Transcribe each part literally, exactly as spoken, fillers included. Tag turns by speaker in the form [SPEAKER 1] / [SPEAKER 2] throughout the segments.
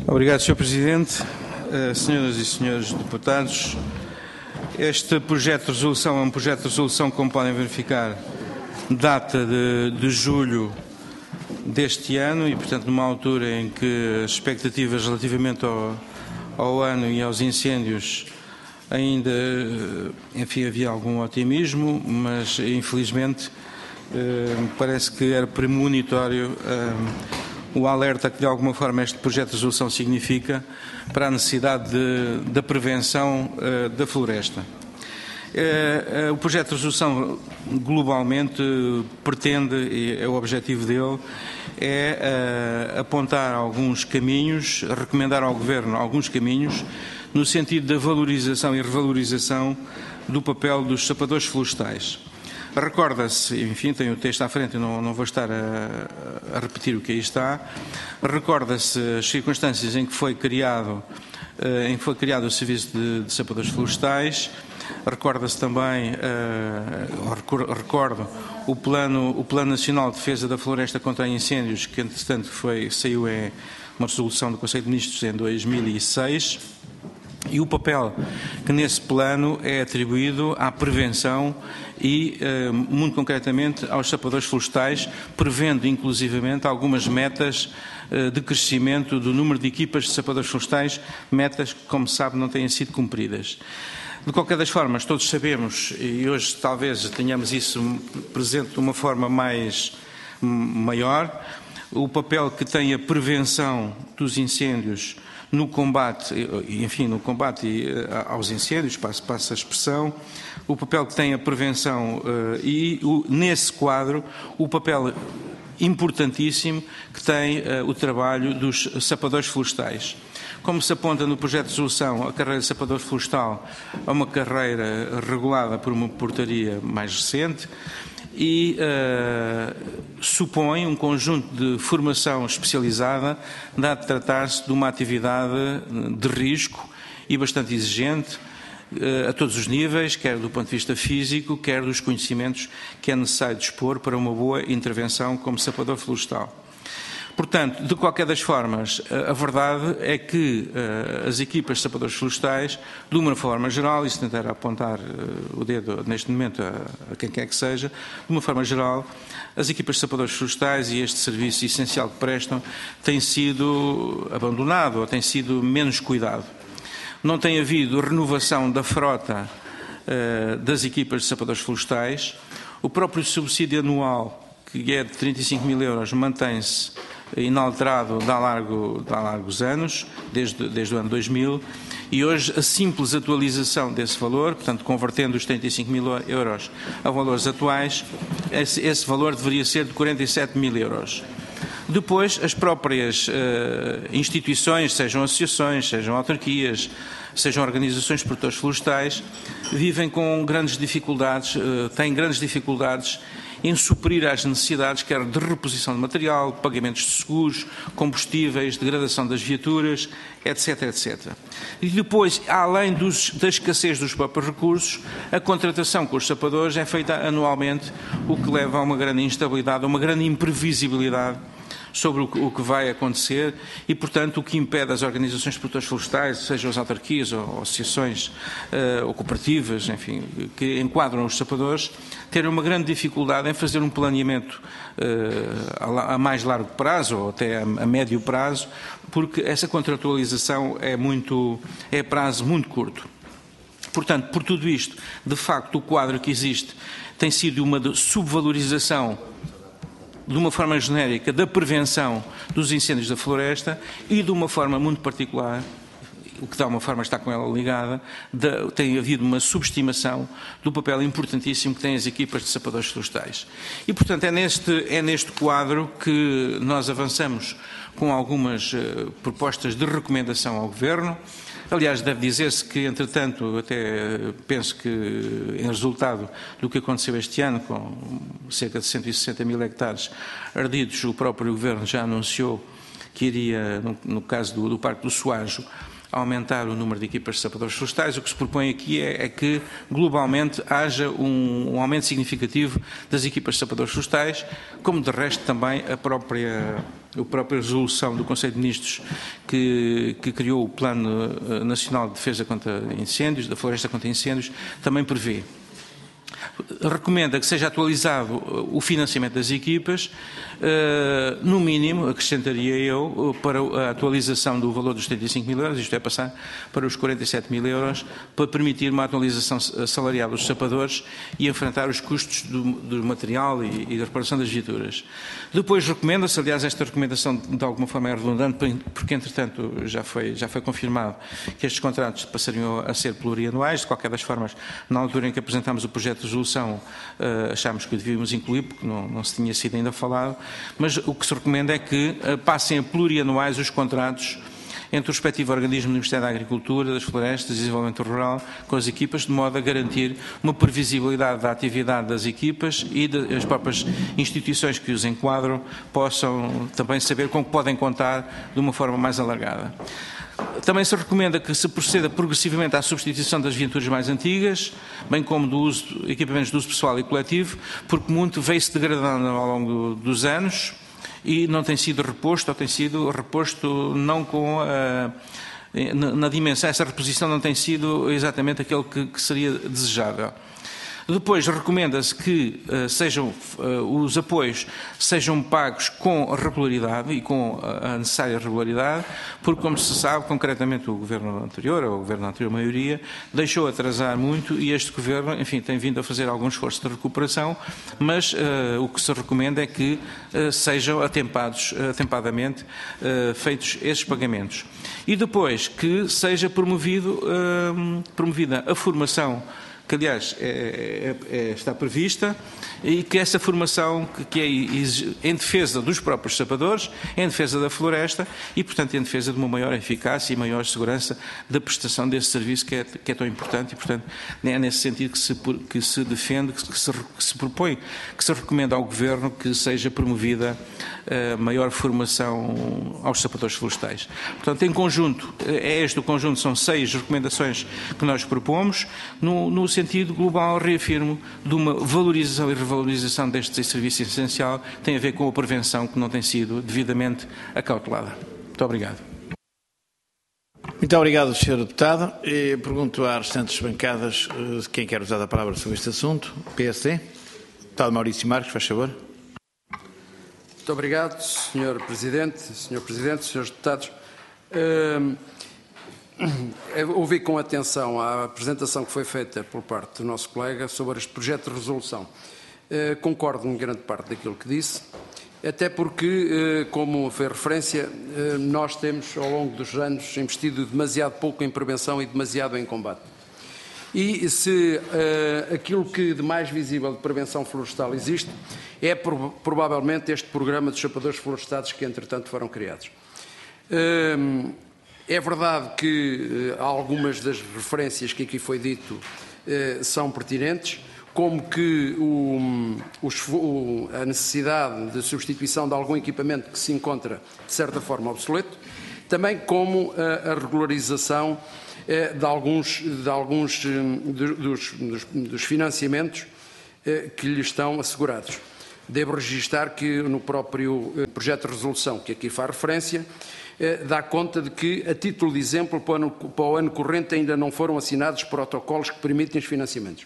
[SPEAKER 1] Obrigado, senhor Presidente. Uh, senhoras e senhores deputados, este projeto de resolução é um projeto de resolução, como podem verificar, data de, de julho deste ano e, portanto, numa altura em que as expectativas relativamente ao, ao ano e aos incêndios ainda, enfim, havia algum otimismo, mas, infelizmente, uh, parece que era premonitório uh, o alerta que, de alguma forma, este projeto de resolução significa para a necessidade de, da prevenção uh, da floresta. Uh, uh, o projeto de resolução, globalmente, uh, pretende, e é o objetivo dele, é uh, apontar alguns caminhos, recomendar ao Governo alguns caminhos, no sentido da valorização e revalorização do papel dos sapadores florestais. Recorda-se, enfim, tenho o texto à frente, não, não vou estar a, a repetir o que aí está, recorda-se as circunstâncias em que foi criado, em que foi criado o Serviço de, de Sapadores Florestais, recorda-se também, uh, recordo, o plano, o Plano Nacional de Defesa da Floresta contra Incêndios, que entretanto foi, saiu em uma resolução do Conselho de Ministros em dois mil e seis, e o papel que nesse plano é atribuído à prevenção e, muito concretamente, aos sapadores florestais, prevendo inclusivamente algumas metas de crescimento do número de equipas de sapadores florestais, metas que, como se sabe, não têm sido cumpridas. De qualquer das formas, todos sabemos, e hoje talvez tenhamos isso presente de uma forma mais maior, o papel que tem a prevenção dos incêndios no combate, enfim, no combate aos incêndios, passo, passo a expressão, o papel que tem a prevenção e, nesse quadro, o papel importantíssimo que tem o trabalho dos sapadores florestais. Como se aponta no projeto de resolução, a carreira de sapador florestal é uma carreira regulada por uma portaria mais recente e uh, supõe um conjunto de formação especializada, dado tratar-se de uma atividade de risco e bastante exigente uh, a todos os níveis, quer do ponto de vista físico, quer dos conhecimentos que é necessário dispor para uma boa intervenção como sapador florestal. Portanto, de qualquer das formas, a verdade é que uh, as equipas de sapadores florestais, de uma forma geral, e se tentar apontar uh, o dedo neste momento a, a quem quer que seja, de uma forma geral, as equipas de sapadores florestais e este serviço essencial que prestam têm sido abandonado ou têm sido menos cuidado. Não tem havido renovação da frota uh, das equipas de sapadores florestais. O próprio subsídio anual, que é de trinta e cinco mil euros, mantém-se inalterado de há, largo, de há largos anos, desde, desde o ano dois mil, e hoje a simples atualização desse valor, portanto convertendo os trinta e cinco mil euros a valores atuais, esse, esse valor deveria ser de quarenta e sete mil euros. Depois, as próprias uh, instituições, sejam associações, sejam autarquias, sejam organizações de produtores florestais, vivem com grandes dificuldades, uh, têm grandes dificuldades em suprir às necessidades, quer de reposição de material, pagamentos de seguros, combustíveis, degradação das viaturas, etc, etcétera. E depois, além dos, da escassez dos próprios recursos, a contratação com os sapadores é feita anualmente, o que leva a uma grande instabilidade, a uma grande imprevisibilidade sobre o que vai acontecer e, portanto, o que impede as organizações de produtores florestais, sejam as autarquias ou associações uh, ou cooperativas, enfim, que enquadram os sapadores, terem uma grande dificuldade em fazer um planeamento uh, a, a mais largo prazo ou até a, a médio prazo, porque essa contratualização é, muito, é a prazo muito curto. Portanto, por tudo isto, de facto, o quadro que existe tem sido uma de subvalorização de uma forma genérica da prevenção dos incêndios da floresta e de uma forma muito particular, o que de alguma forma está com ela ligada, de, tem havido uma subestimação do papel importantíssimo que têm as equipas de sapadores florestais. E, portanto, é neste, é neste quadro que nós avançamos com algumas uh, propostas de recomendação ao Governo. Aliás, deve dizer-se que, entretanto, até penso que, em resultado do que aconteceu este ano, com cerca de cento e sessenta mil hectares ardidos, o próprio Governo já anunciou que iria, no, no caso do, do Parque do Soajo, aumentar o número de equipas de sapadores florestais. O que se propõe aqui é, é que, globalmente, haja um, um aumento significativo das equipas de sapadores florestais, como, de resto, também a própria a própria resolução do Conselho de Ministros que, que criou o Plano Nacional de Defesa contra Incêndios, da Floresta contra Incêndios, também prevê. Recomenda que seja atualizado o financiamento das equipas, no mínimo, acrescentaria eu, para a atualização do valor dos setenta e cinco mil euros, isto é, passar para os quarenta e sete mil euros, para permitir uma atualização salarial dos sapadores e enfrentar os custos do, do material e, e da reparação das viaturas. Depois recomenda-se, aliás, esta recomendação de alguma forma é redundante, porque entretanto já foi, já foi confirmado que estes contratos passariam a ser plurianuais. De qualquer das formas, na altura em que apresentámos o projeto de resolução, achámos que o devíamos incluir, porque não, não se tinha sido ainda falado, mas o que se recomenda é que passem a plurianuais os contratos entre o respectivo organismo do Ministério da Agricultura, das Florestas e Desenvolvimento Rural com as equipas, de modo a garantir uma previsibilidade da atividade das equipas e das próprias instituições que os enquadram possam também saber com que podem contar de uma forma mais alargada. Também se recomenda que se proceda progressivamente à substituição das viaturas mais antigas, bem como do uso de equipamentos de uso pessoal e coletivo, porque muito veio-se degradando ao longo dos anos e não tem sido reposto, ou tem sido reposto não com a, na, na dimensão, essa reposição não tem sido exatamente aquele que, que seria desejável. Depois, recomenda-se que uh, sejam, uh, os apoios sejam pagos com regularidade e com a necessária regularidade, porque, como se sabe, concretamente o Governo anterior, ou o Governo da anterior maioria, deixou atrasar muito e este Governo, enfim, tem vindo a fazer algum esforço de recuperação, mas uh, o que se recomenda é que uh, sejam atempados, atempadamente uh, feitos esses pagamentos. E depois, que seja promovido, uh, promovida a formação que aliás é, é, é, está prevista, e que essa formação que, que é em defesa dos próprios sapadores, em defesa da floresta e, portanto, em defesa de uma maior eficácia e maior segurança da prestação desse serviço que é, que é tão importante e, portanto, é nesse sentido que se, que se defende, que se, que se propõe, que se recomenda ao Governo que seja promovida a maior formação aos sapadores florestais. Portanto, em conjunto, é este o conjunto, são seis recomendações que nós propomos, no, no sentido global, reafirmo, de uma valorização e revalorização deste serviço essencial, tem a ver com a prevenção que não tem sido devidamente acautelada. Muito obrigado.
[SPEAKER 2] Muito obrigado, senhor Deputado. E pergunto às restantes bancadas quem quer usar a palavra sobre este assunto. P S D. Deputado Maurício Marques, faz favor.
[SPEAKER 3] Muito obrigado, senhor Presidente, senhor Presidente, senhores Deputados. Uh, ouvi com atenção a apresentação que foi feita por parte do nosso colega sobre este projeto de resolução. Uh, concordo em grande parte daquilo que disse, até porque, uh, como fez referência, uh, nós temos ao longo dos anos investido demasiado pouco em prevenção e demasiado em combate. E se uh, aquilo que de mais visível de prevenção florestal existe, é pro, provavelmente este programa dos sapadores florestados que, entretanto, foram criados. Uh, é verdade que uh, algumas das referências que aqui foi dito uh, são pertinentes, como que o, o, a necessidade de substituição de algum equipamento que se encontra, de certa forma, obsoleto, também como a, a regularização de alguns, de alguns dos, dos, dos financiamentos que lhe estão assegurados. Devo registar que no próprio projeto de resolução que aqui faz referência, dá conta de que, a título de exemplo, para o ano, para o ano corrente ainda não foram assinados protocolos que permitem os financiamentos.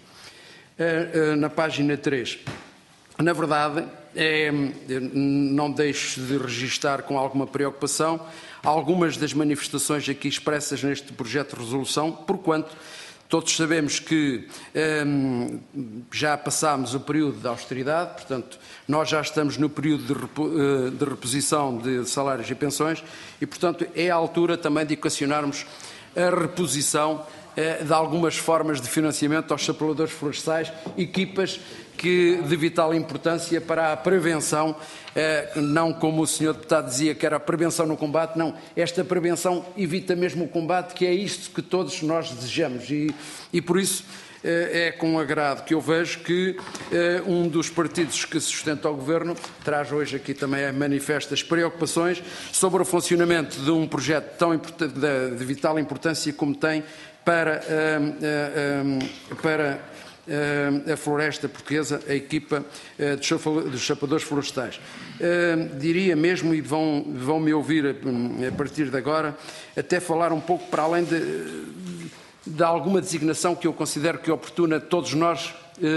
[SPEAKER 3] Na página três, na verdade, é, não deixo de registar com alguma preocupação algumas das manifestações aqui expressas neste projeto de resolução, porquanto todos sabemos que hum, já passámos o período de austeridade, portanto, nós já estamos no período de, repo, de reposição de salários e pensões e, portanto, é a altura também de equacionarmos a reposição de algumas formas de financiamento aos sapadores florestais, equipas que de vital importância para a prevenção, não como o senhor Deputado dizia que era a prevenção no combate, não, esta prevenção evita mesmo o combate, que é isto que todos nós desejamos e, e por isso é com agrado que eu vejo que um dos partidos que sustenta o Governo traz hoje aqui também manifestas preocupações sobre o funcionamento de um projeto tão importante, de vital importância como tem para, para a floresta portuguesa, a equipa dos chapadores florestais. Diria mesmo, e vão, vão me ouvir a partir de agora, até falar um pouco para além de, de alguma designação que eu considero que é oportuna, todos nós,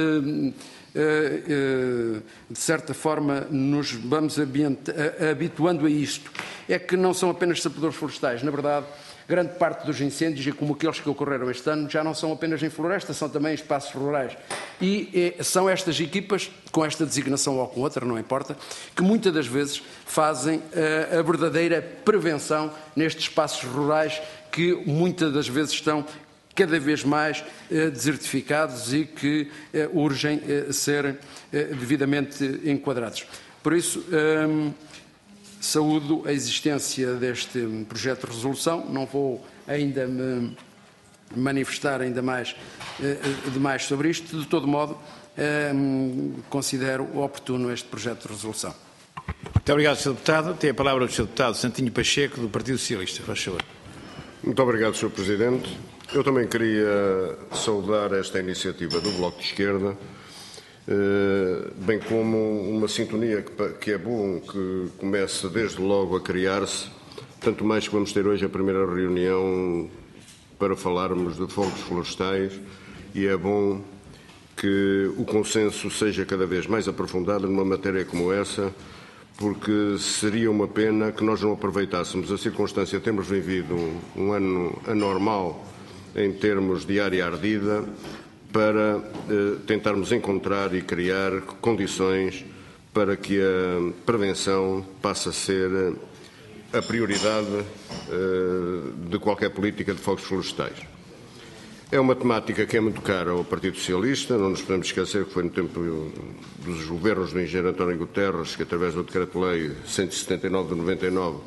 [SPEAKER 3] de certa forma, nos vamos habituando a isto. É que não são apenas sapadores florestais, na verdade, grande parte dos incêndios, e como aqueles que ocorreram este ano, já não são apenas em floresta, são também em espaços rurais. E é, são estas equipas, com esta designação ou com outra, não importa, que muitas das vezes fazem uh, a verdadeira prevenção nestes espaços rurais que muitas das vezes estão cada vez mais uh, desertificados e que uh, urgem uh, serem uh, devidamente enquadrados. Por isso, um, saúdo a existência deste projeto de resolução, não vou ainda me manifestar ainda mais, de mais sobre isto, de todo modo, considero oportuno este projeto de resolução.
[SPEAKER 2] Muito obrigado, senhor Deputado. Tem a palavra o senhor Deputado Santinho Pacheco, do Partido Socialista. Faz favor.
[SPEAKER 4] Muito obrigado, senhor Presidente. Eu também queria saudar esta iniciativa do Bloco de Esquerda, bem como uma sintonia que é bom que comece desde logo a criar-se, tanto mais que vamos ter hoje a primeira reunião para falarmos de fogos florestais, e é bom que o consenso seja cada vez mais aprofundado numa matéria como essa, porque seria uma pena que nós não aproveitássemos a circunstância de termos vivido um, um ano anormal em termos de área ardida, para eh, tentarmos encontrar e criar condições para que a prevenção passe a ser a prioridade eh, de qualquer política de fogos florestais. É uma temática que é muito cara ao Partido Socialista, não nos podemos esquecer que foi no tempo dos governos do engenheiro António Guterres que, através do Decreto-Lei cento e setenta e nove de noventa e nove,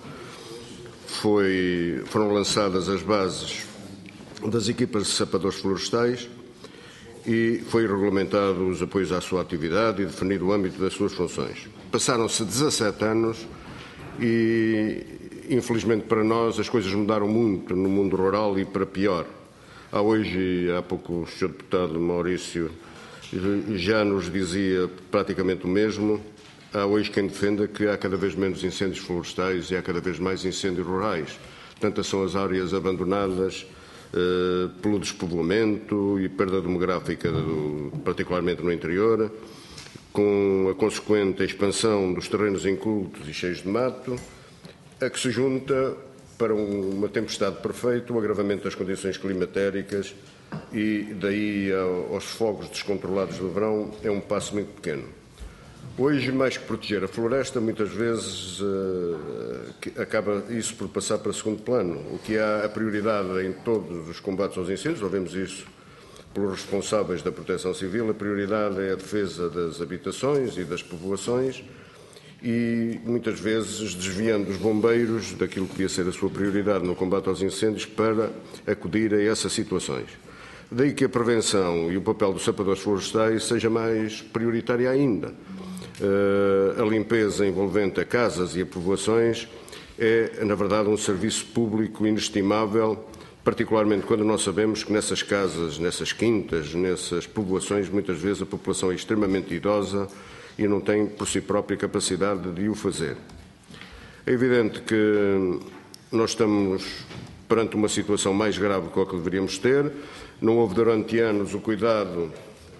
[SPEAKER 4] foi, foram lançadas as bases das equipas de sapadores florestais, e foi regulamentado os apoios à sua atividade e definido o âmbito das suas funções. Passaram-se dezassete anos e, infelizmente para nós, as coisas mudaram muito no mundo rural e para pior. Há hoje, há pouco o senhor Deputado Maurício já nos dizia praticamente o mesmo. Há hoje quem defenda que há cada vez menos incêndios florestais e há cada vez mais incêndios rurais. Tantas são as áreas abandonadas Uh, pelo despovoamento e perda demográfica, do, particularmente no interior, com a consequente expansão dos terrenos incultos e cheios de mato, a que se junta, para um, uma tempestade perfeita, o agravamento das condições climatéricas, e daí ao, aos fogos descontrolados do verão é um passo muito pequeno. Hoje, mais que proteger a floresta, muitas vezes uh, acaba isso por passar para segundo plano. O que há a prioridade em todos os combates aos incêndios, ouvimos isso pelos responsáveis da Proteção Civil, a prioridade é a defesa das habitações e das povoações, e muitas vezes desviando os bombeiros daquilo que devia ser a sua prioridade no combate aos incêndios para acudir a essas situações. Daí que a prevenção e o papel dos sapadores florestais seja mais prioritária ainda. Uh, a limpeza envolvente a casas e a povoações é, na verdade, um serviço público inestimável, particularmente quando nós sabemos que nessas casas, nessas quintas, nessas povoações, muitas vezes a população é extremamente idosa e não tem por si própria capacidade de o fazer. É evidente que nós estamos perante uma situação mais grave do que a que deveríamos ter. Não houve durante anos o cuidado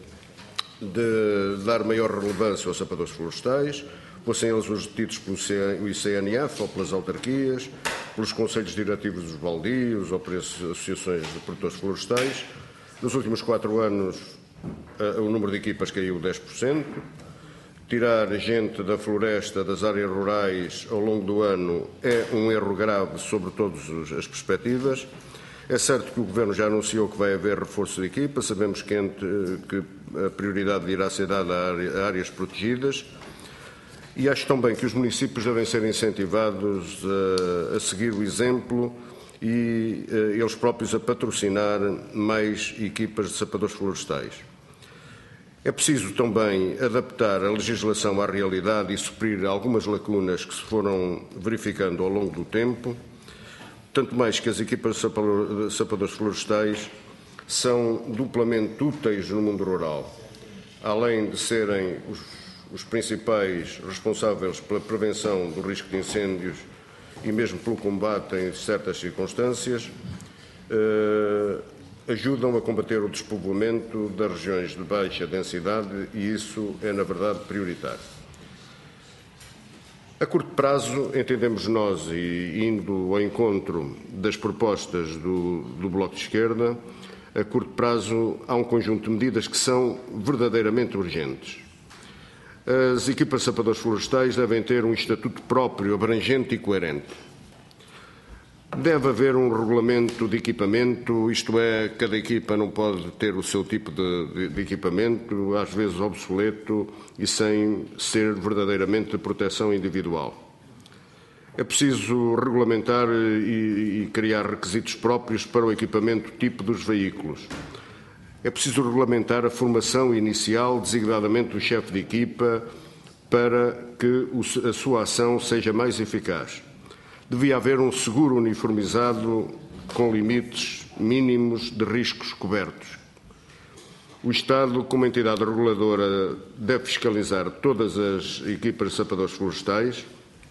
[SPEAKER 4] de dar maior relevância aos sapadores florestais, fossem eles os detidos pelo I C N F ou pelas autarquias, pelos conselhos diretivos dos baldios ou pelas associações de produtores florestais. Nos últimos quatro anos o número de equipas caiu dez por cento. Tirar gente da floresta, das áreas rurais ao longo do ano é um erro grave sobre todas as perspectivas. É certo que o Governo já anunciou que vai haver reforço de equipa, sabemos que, entre, que a prioridade irá ser dada a áreas protegidas, e acho também que os municípios devem ser incentivados a, a seguir o exemplo e a, eles próprios a patrocinar mais equipas de sapadores florestais. É preciso também adaptar a legislação à realidade e suprir algumas lacunas que se foram verificando ao longo do tempo, tanto mais que as equipas de sapadores florestais são duplamente úteis no mundo rural. Além de serem os, os principais responsáveis pela prevenção do risco de incêndios e mesmo pelo combate em certas circunstâncias, eh, ajudam a combater o despovoamento das regiões de baixa densidade e isso é, na verdade, prioritário. A curto prazo, entendemos nós, e indo ao encontro das propostas do, do Bloco de Esquerda, a curto prazo há um conjunto de medidas que são verdadeiramente urgentes. As equipas de sapadores florestais devem ter um estatuto próprio, abrangente e coerente. Deve haver um regulamento de equipamento, isto é, cada equipa não pode ter o seu tipo de, de, de equipamento, às vezes obsoleto e sem ser verdadeiramente de proteção individual. É preciso regulamentar e, e criar requisitos próprios para o equipamento tipo dos veículos. É preciso regulamentar a formação inicial, designadamente do chefe de equipa, para que a sua ação seja mais eficaz. Devia haver um seguro uniformizado com limites mínimos de riscos cobertos. O Estado, como entidade reguladora, deve fiscalizar todas as equipas de sapadores florestais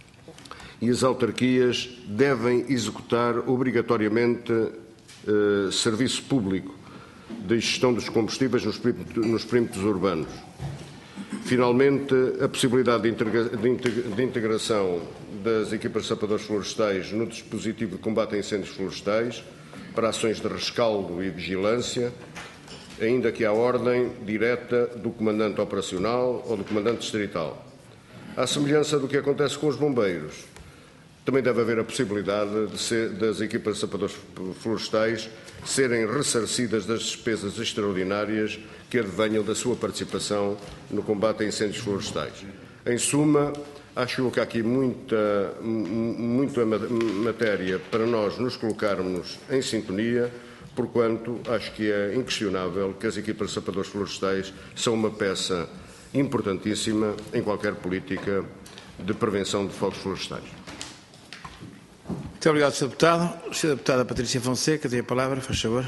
[SPEAKER 4] e as autarquias devem executar obrigatoriamente eh, serviço público de gestão dos combustíveis nos perímetros, nos perímetros urbanos. Finalmente, a possibilidade de, integra de, integra de integração das equipas de sapadores florestais no dispositivo de combate a incêndios florestais para ações de rescaldo e vigilância, ainda que à ordem direta do comandante operacional ou do comandante distrital. À semelhança do que acontece com os bombeiros, também deve haver a possibilidade de ser, das equipas de sapadores florestais serem ressarcidas das despesas extraordinárias que advenham da sua participação no combate a incêndios florestais. Em suma, acho que há aqui muita, muita matéria para nós nos colocarmos em sintonia, porquanto acho que é inquestionável que as equipas de sapadores florestais são uma peça importantíssima em qualquer política de prevenção de fogos florestais.
[SPEAKER 2] Muito obrigado, senhor Deputado. senhora Deputada Patrícia Fonseca tem a palavra, faz favor.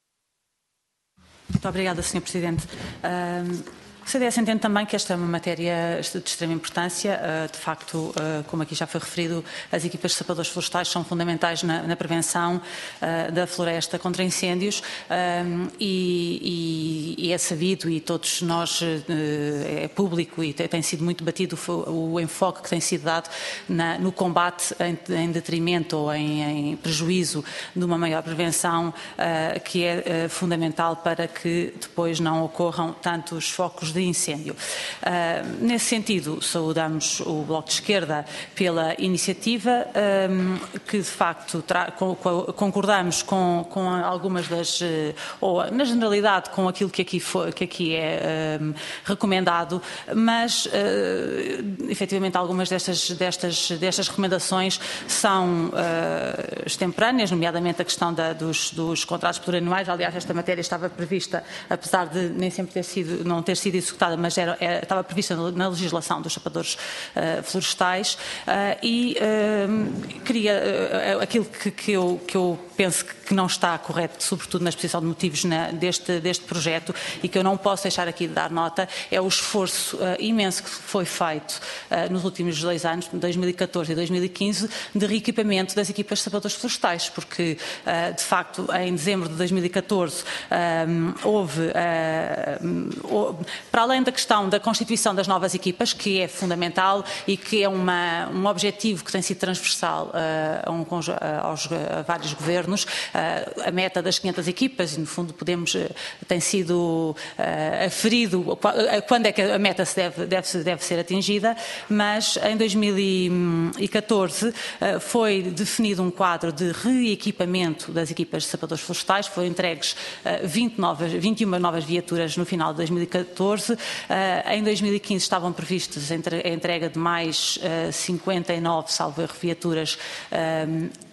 [SPEAKER 5] Muito obrigada, senhor Presidente. Um... O C D S entende também que esta é uma matéria de extrema importância. De facto, como aqui já foi referido, as equipas de sapadores florestais são fundamentais na, na prevenção da floresta contra incêndios e, e, e é sabido, e todos nós, é público e tem sido muito batido o, o enfoque que tem sido dado na, no combate em, em detrimento ou em, em prejuízo de uma maior prevenção, que é fundamental para que depois não ocorram tantos focos de incêndio. Uh, nesse sentido, saudamos o Bloco de Esquerda pela iniciativa, um, que de facto com, com, concordamos com, com algumas das, uh, ou na generalidade com aquilo que aqui, foi, que aqui é um, recomendado, mas uh, efetivamente algumas destas, destas, destas recomendações são uh, extemporâneas, nomeadamente a questão da, dos, dos contratos plurianuais. Aliás, esta matéria estava prevista, apesar de nem sempre ter sido, não ter sido executada, mas era, era, estava prevista na legislação dos sapadores uh, florestais uh, e uh, queria uh, aquilo que, que, eu, que eu penso que não está correto, sobretudo na exposição de motivos na, deste, deste projeto, e que eu não posso deixar aqui de dar nota, é o esforço uh, imenso que foi feito uh, nos últimos dois anos, dois mil e catorze e dois mil e quinze, de reequipamento das equipas de sapadores florestais, porque uh, de facto em dezembro de dois mil e catorze um, houve, uh, para além da questão da constituição das novas equipas, que é fundamental e que é uma, um objetivo que tem sido transversal uh, a, um, aos, a vários governos, uh, a meta das quinhentas equipas, e no fundo podemos, uh, tem sido uh, aferido quando é que a meta se deve, deve, deve ser atingida, mas em dois mil e catorze uh, foi definido um quadro de reequipamento das equipas de sapadores florestais, foram entregues uh, vinte novas, vinte e uma novas viaturas no final de dois mil e catorze. Uh, em dois mil e quinze estavam previstas a entrega de mais uh, cinquenta e nove, salvo erro, viaturas uh,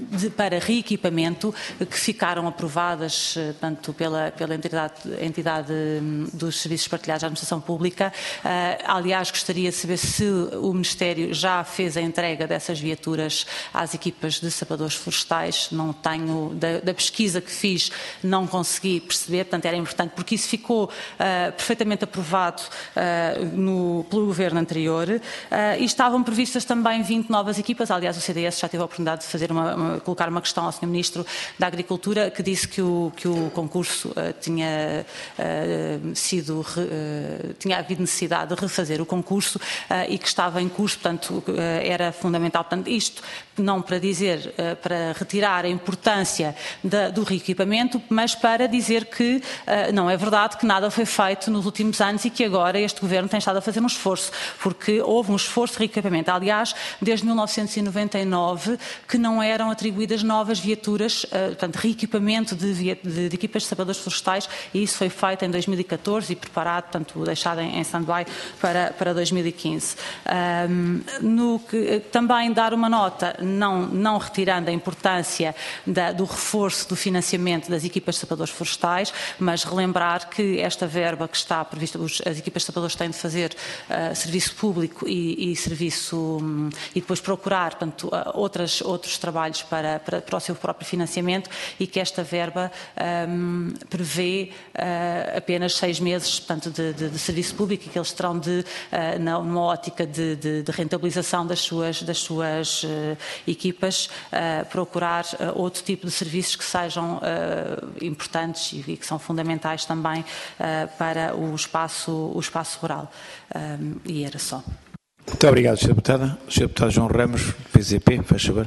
[SPEAKER 5] de, para reequipamento que ficaram aprovadas tanto pela, pela entidade, entidade dos Serviços Partilhados da Administração Pública. Aliás, gostaria de saber se o Ministério já fez a entrega dessas viaturas às equipas de sapadores florestais. Não tenho, da, da pesquisa que fiz, não consegui perceber, portanto era importante, porque isso ficou uh, perfeitamente aprovado uh, no, pelo Governo anterior uh, e estavam previstas também vinte novas equipas. Aliás, o C D S já teve a oportunidade de fazer uma, uma, colocar uma questão ao senhor Ministro da Agricultura, que disse que o, que o concurso uh, tinha uh, sido, uh, tinha havido necessidade de refazer o concurso uh, e que estava em curso, portanto uh, era fundamental. Portanto, isto não para dizer, uh, para retirar a importância da, do reequipamento, mas para dizer que uh, não é verdade que nada foi feito nos últimos anos e que agora este Governo tem estado a fazer um esforço, porque houve um esforço de reequipamento. Aliás, desde mil novecentos e noventa e nove que não eram atribuídas novas viaturas, uh, portanto, reequipamento de, via, de, de equipas de sapadores florestais, e isso foi feito em dois mil e catorze e preparado, portanto, deixado em, em stand-by para, para dois mil e quinze. Um, no que, também dar uma nota, não, não retirando a importância da, do reforço do financiamento das equipas de sapadores florestais, mas relembrar que esta verba que está prevista, os, as equipas de sapadores têm de fazer uh, serviço público e, e serviço um, e depois procurar, portanto, uh, outras, outros trabalhos para, para, para o seu próprio financiamento, e que esta verba um, prevê uh, apenas seis meses, portanto, de, de, de serviço público, e que eles terão de, uh, numa ótica de, de, de rentabilização das suas, das suas uh, equipas, uh, procurar uh, outro tipo de serviços que sejam uh, importantes e, e que são fundamentais também uh, para o espaço, o espaço rural. Um, e era só.
[SPEAKER 2] Muito obrigado, senhora Deputada. senhor Deputado João Ramos, P Z P, faz favor.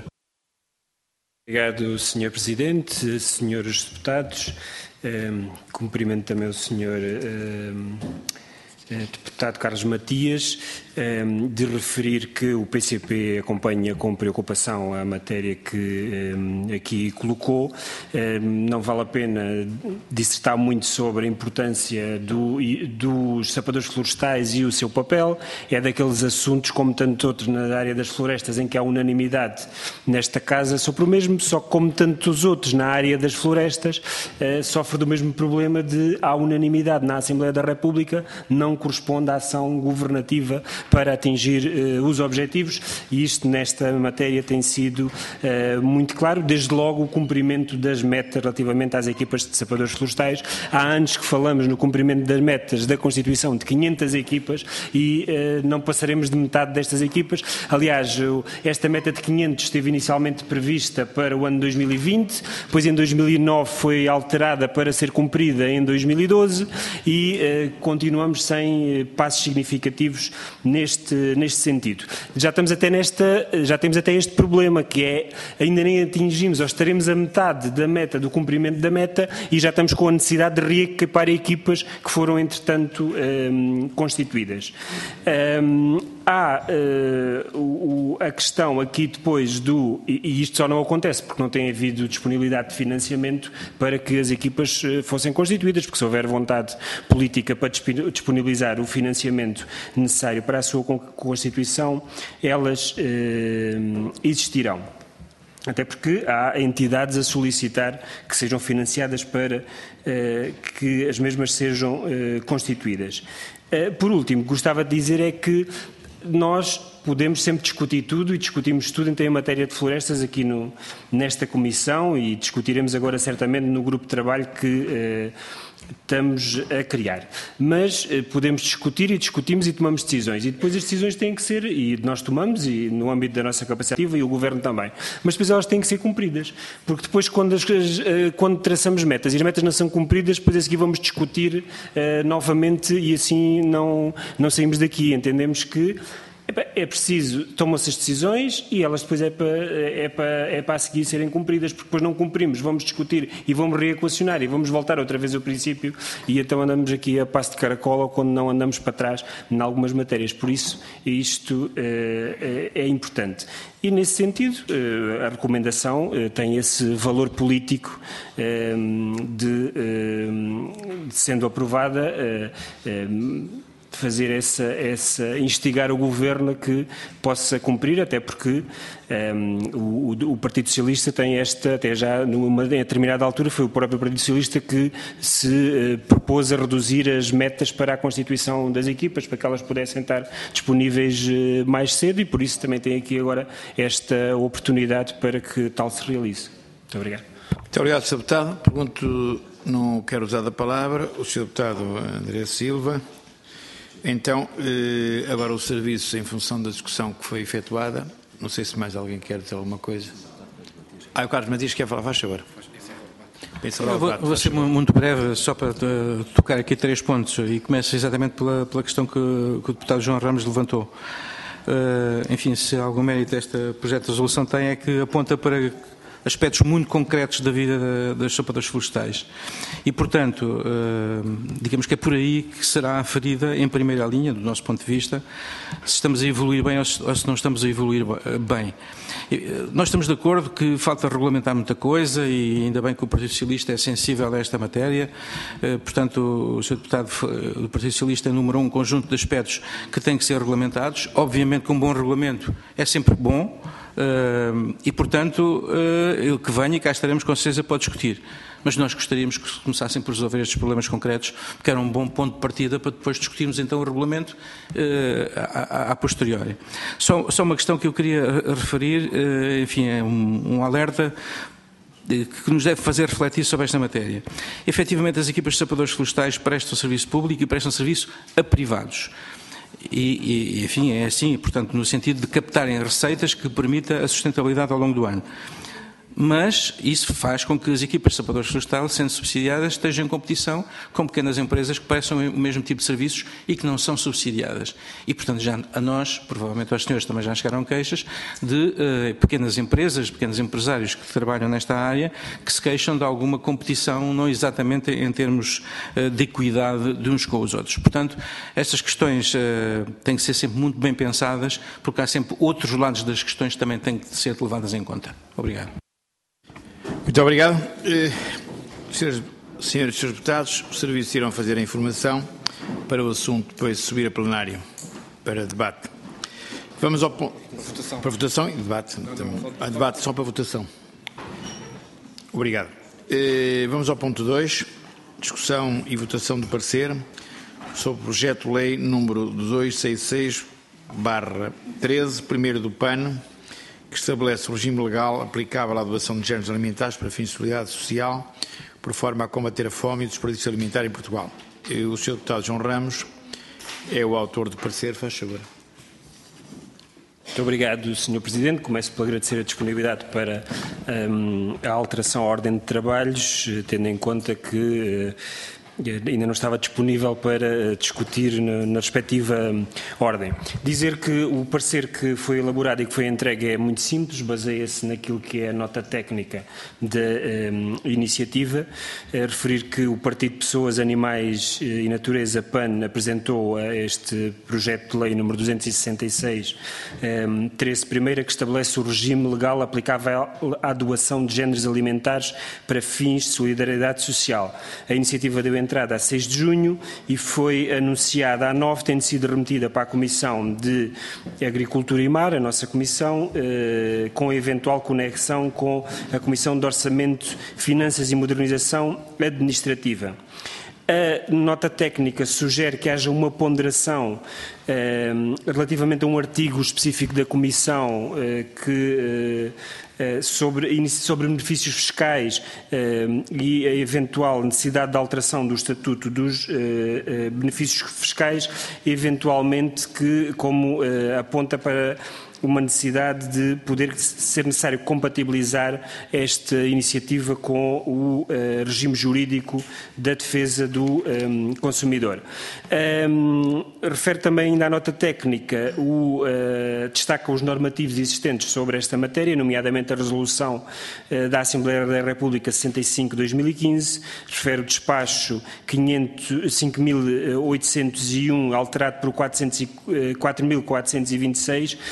[SPEAKER 6] Obrigado, senhor Presidente, senhores deputados. Um, cumprimento também o senhor um, Deputado Carlos Matias, um, de referir que o P C P acompanha com preocupação a matéria que um, aqui colocou. Um, não vale a pena dissertar muito sobre a importância do, dos sapadores florestais e o seu papel. É daqueles assuntos, como tantos outros na área das florestas, em que há unanimidade nesta Casa sobre o mesmo, só que como tantos outros na área das florestas, uh, sofre do mesmo problema de há unanimidade na Assembleia da República, não corresponde à ação governativa para atingir uh, os objetivos, e isto nesta matéria tem sido uh, muito claro, desde logo o cumprimento das metas relativamente às equipas de sapadores florestais. Há anos que falamos no cumprimento das metas da constituição de quinhentas equipas e uh, não passaremos de metade destas equipas. Aliás, esta meta de quinhentas esteve inicialmente prevista para o ano dois mil e vinte, depois em dois mil e nove foi alterada para ser cumprida em dois mil e doze e uh, continuamos sem passos significativos neste, neste sentido. Já estamos até nesta, já temos até este problema, que é, ainda nem atingimos, ou estaremos a metade da meta, do cumprimento da meta, e já estamos com a necessidade de reequipar equipas que foram, entretanto, um, constituídas. Um, há uh, o, a questão aqui depois do, e, e isto só não acontece porque não tem havido disponibilidade de financiamento para que as equipas uh, fossem constituídas, porque se houver vontade política para disponibilizar o financiamento necessário para a sua constituição, elas uh, existirão. Até porque há entidades a solicitar que sejam financiadas para uh, que as mesmas sejam uh, constituídas. Uh, por último, gostava de dizer é que nós podemos sempre discutir tudo, e discutimos tudo em matéria de florestas aqui no, nesta comissão, e discutiremos agora certamente no grupo de trabalho que eh, estamos a criar. Mas eh, podemos discutir e discutimos e tomamos decisões, e depois as decisões têm que ser, e nós tomamos, e no âmbito da nossa capacidade ativa, e o Governo também, mas depois elas têm que ser cumpridas, porque depois quando, as, eh, quando traçamos metas e as metas não são cumpridas, depois a seguir vamos discutir eh, novamente, e assim não, não saímos daqui. Entendemos que é preciso, tomam-se as decisões e elas depois é para, é, para, é para a seguir serem cumpridas, porque depois não cumprimos, vamos discutir e vamos reequacionar e vamos voltar outra vez ao princípio, e então andamos aqui a passo de caracol quando não andamos para trás em algumas matérias. Por isso, isto é, é, é importante. E, nesse sentido, a recomendação tem esse valor político de, de sendo aprovada, de fazer essa, essa, instigar o Governo a que possa cumprir, até porque um, o, o Partido Socialista tem esta, até já numa determinada altura, foi o próprio Partido Socialista que se uh, propôs a reduzir as metas para a constituição das equipas, para que elas pudessem estar disponíveis uh, mais cedo, e por isso também tem aqui agora esta oportunidade para que tal se realize. Muito obrigado.
[SPEAKER 2] Muito obrigado, senhor Deputado. Pergunto, não quero usar a palavra, o senhor Deputado André Silva. Então, eh, agora o serviço, em função da discussão que foi efetuada, não sei se mais alguém quer dizer alguma coisa. Ah, o Carlos Matias quer falar, faz favor.
[SPEAKER 1] Eu vou, vou ser muito breve, só para uh, tocar aqui três pontos, e começo exatamente pela, pela questão que, que o deputado João Ramos levantou. Uh, enfim, se algum mérito este projeto de resolução tem, é que aponta para aspectos muito concretos da vida das sapadores florestais. E, portanto, digamos que é por aí que será aferida em primeira linha, do nosso ponto de vista, se estamos a evoluir bem ou se não estamos a evoluir bem. Nós estamos de acordo que falta regulamentar muita coisa e ainda bem que o Partido Socialista é sensível a esta matéria. Portanto, o senhor Deputado do Partido Socialista enumerou um conjunto de aspectos que têm que ser regulamentados. Obviamente que um bom regulamento é sempre bom. Uh, e, portanto, uh, que venha e cá estaremos com certeza para discutir. Mas nós gostaríamos que começassem por resolver estes problemas concretos, porque era um bom ponto de partida para depois discutirmos então o regulamento uh, a, a posteriori. Só, só uma questão que eu queria referir, uh, enfim, é um, um alerta que nos deve fazer refletir sobre esta matéria. Efetivamente, as equipas de sapadores florestais prestam serviço público e prestam serviço a privados. E, e, enfim, é assim, portanto, no sentido de captarem receitas que permita a sustentabilidade ao longo do ano. Mas isso faz com que as equipas de sapadores florestais, sendo subsidiadas, estejam em competição com pequenas empresas que prestam o mesmo tipo de serviços e que não são subsidiadas. E, portanto, já a nós, provavelmente aos senhores também já chegaram queixas, de uh, pequenas empresas, pequenos empresários que trabalham nesta área, que se queixam de alguma competição, não exatamente em termos uh, de equidade de uns com os outros. Portanto, estas questões uh, têm que ser sempre muito bem pensadas, porque há sempre outros lados das questões que também têm que ser levadas em conta. Obrigado.
[SPEAKER 2] Muito obrigado. Eh, senhores, senhores e senhores deputados, os serviços irão fazer a informação para o assunto depois subir a plenário para debate. Vamos ao ponto. Votação. Para votação e debate. A debate só para votação. Obrigado. Eh, vamos ao ponto dois. Discussão e votação do parecer sobre o projeto de lei número duzentos e sessenta e seis barra treze, primeiro do P A N, que estabelece o regime legal aplicável à doação de géneros alimentares para fins de solidariedade social, por forma a combater a fome e o desperdício alimentar em Portugal. E o senhor Deputado João Ramos é o autor do parecer, faz favor.
[SPEAKER 6] Muito obrigado, senhor Presidente. Começo por agradecer a disponibilidade para um, a alteração à ordem de trabalhos, tendo em conta que uh, ainda não estava disponível para discutir na, na respectiva ordem. Dizer que o parecer que foi elaborado e que foi entregue é muito simples, baseia-se naquilo que é a nota técnica da um, iniciativa. A referir que o Partido Pessoas, Animais e Natureza, P A N, apresentou a este projeto de lei número duzentos e sessenta e seis, um, treze primeira, que estabelece o regime legal aplicável à doação de géneros alimentares para fins de solidariedade social. A iniciativa deu entrada a seis de junho e foi anunciada a nove, tendo sido remetida para a Comissão de Agricultura e Mar, a nossa Comissão, eh, com eventual conexão com a Comissão de Orçamento, Finanças e Modernização Administrativa. A nota técnica sugere que haja uma ponderação eh, relativamente a um artigo específico da Comissão eh, que eh, sobre, sobre benefícios fiscais eh, e a eventual necessidade de alteração do Estatuto dos eh, benefícios fiscais, eventualmente que, como eh, aponta para uma necessidade de poder ser necessário compatibilizar esta iniciativa com o uh, regime jurídico da defesa do um, consumidor. Um, refere também ainda à nota técnica, o, uh, destaca os normativos existentes sobre esta matéria, nomeadamente a resolução uh, da Assembleia da República sessenta e cinco barra dois mil e quinze, refere o despacho cinco mil oitocentos e um, alterado por quatro mil quatrocentos e vinte e seis, uh,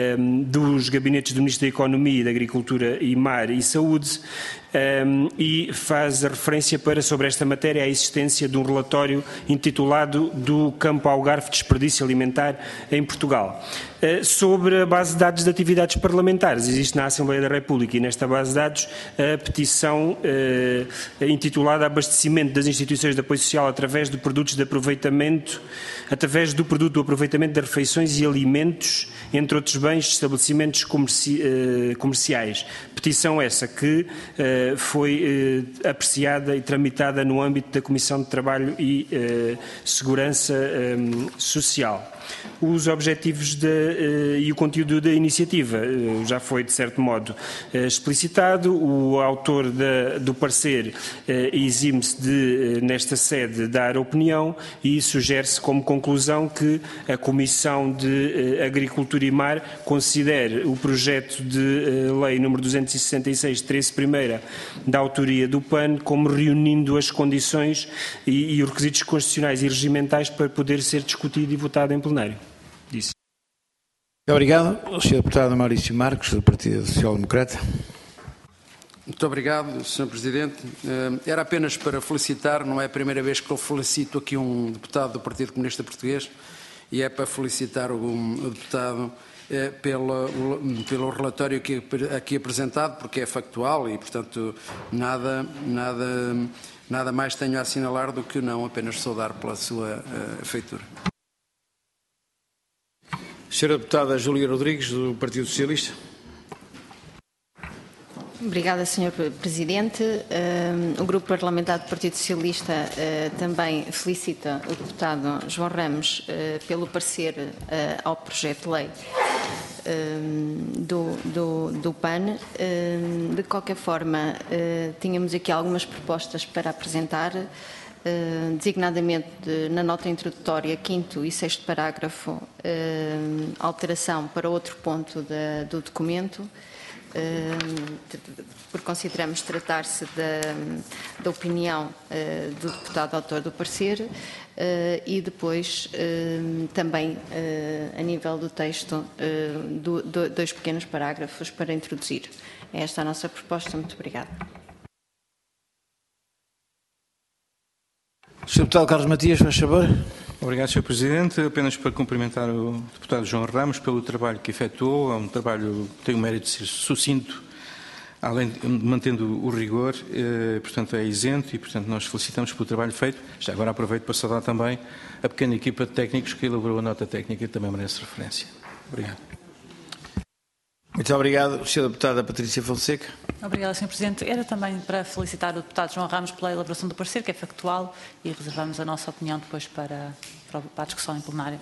[SPEAKER 6] um, dos gabinetes do Ministro da Economia, da Agricultura e Mar e Saúde, um, e faz a referência para, sobre esta matéria, a existência de um relatório intitulado Do Campo ao Garfo Desperdício Alimentar em Portugal. Uh, sobre a base de dados de atividades parlamentares, existe na Assembleia da República e nesta base de dados a petição uh, intitulada Abastecimento das instituições de apoio social através de produtos de aproveitamento, através do produto do aproveitamento de refeições e alimentos, entre outros bens de estabelecimentos comerci uh, comerciais. Petição essa que uh, foi uh, apreciada e tramitada no âmbito da Comissão de Trabalho e uh, Segurança um, Social. Os objetivos de, uh, e o conteúdo da iniciativa uh, já foi, de certo modo, uh, explicitado. O autor da, do parecer uh, exime-se de, uh, nesta sede, dar opinião e sugere-se como conclusão que a Comissão de uh, Agricultura e Mar considere o projeto de uh, lei número duzentos e sessenta e seis, treze primeira, da autoria do P A N, como reunindo as condições e, e os requisitos constitucionais e regimentais para poder ser discutido e votado em plenário. Disse.
[SPEAKER 2] Obrigado. O senhor Deputado Maurício Marques, do Partido Social Democrata.
[SPEAKER 3] Muito obrigado, senhor Presidente. Era apenas para felicitar, não é a primeira vez que eu felicito aqui um deputado do Partido Comunista Português, e é para felicitar o, o deputado eh, pelo, pelo relatório aqui, aqui apresentado, porque é factual e, portanto, nada, nada, nada mais tenho a assinalar do que não apenas saudar pela sua uh, feitura.
[SPEAKER 2] Senhora Deputada Júlia Rodrigues, do Partido Socialista.
[SPEAKER 7] Obrigada, senhor Presidente. Uh, o Grupo Parlamentar do Partido Socialista uh, também felicita o deputado João Ramos uh, pelo parecer uh, ao projeto de lei uh, do, do, do P A N. Uh, de qualquer forma, uh, tínhamos aqui algumas propostas para apresentar. Uh, designadamente de, na nota introdutória, quinto e sexto parágrafo, uh, alteração para outro ponto da, do documento, uh, porque consideramos tratar-se da, da opinião uh, do deputado autor do parecer, uh, e depois uh, também uh, a nível do texto, uh, do, do, dois pequenos parágrafos para introduzir. É esta a nossa proposta. Muito obrigada.
[SPEAKER 2] senhor Deputado Carlos Matias, faz favor.
[SPEAKER 1] Obrigado, senhor Presidente. Apenas para cumprimentar o deputado João Ramos pelo trabalho que efetuou. É um trabalho que tem o mérito de ser sucinto, além de, mantendo o rigor, eh, portanto é isento e, portanto, nós felicitamos pelo trabalho feito. Já agora aproveito para saudar também a pequena equipa de técnicos que elaborou a nota técnica e também merece referência. Obrigado.
[SPEAKER 2] Muito obrigado. senhora Deputada Patrícia Fonseca.
[SPEAKER 5] Obrigada, senhor Presidente. Era também para felicitar o deputado João Ramos pela elaboração do parecer, que é factual, e reservamos a nossa opinião depois para, para a discussão em plenário.